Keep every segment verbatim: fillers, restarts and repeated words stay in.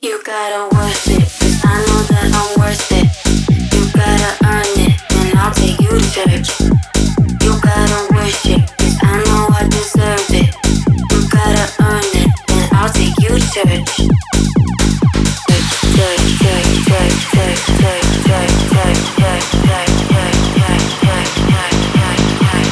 You gotta worth it, 'cause I know that I'm worth it. You gotta earn it, and I'll take you to church. You gotta wish it, 'cause I know I deserve it. You gotta earn it, and I'll take you to church. Church, church, church, church, church, church, church, church, church, church, church, church, church, church, church,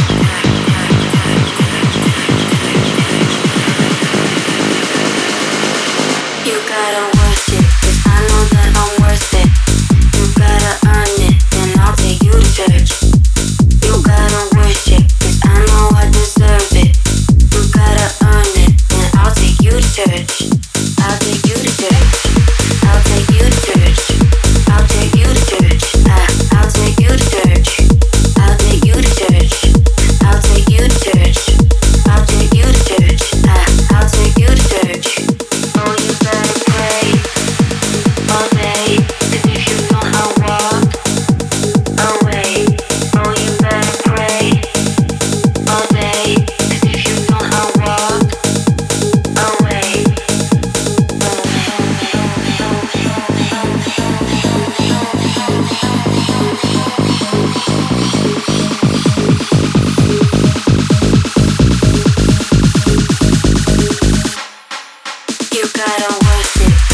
You gotta worth it, 'cause I know that I'm worth it. You gotta earn it, and I'll take you to church. You gotta wish it, 'cause I know I deserve it. You gotta earn it, and I'll take you to church. I'll take you to church. I'll take you to church. I'll take you to church. Ah, I'll take you to church. I'll take you to church. I'll take you to church. I'll take you to church. Ah, I'll take you to church. Oh, you better pray all day, 'cause if you don't, I'll walk away. Oh, you better pray all day, 'cause if you don't, I'll walk away. You gotta worth it.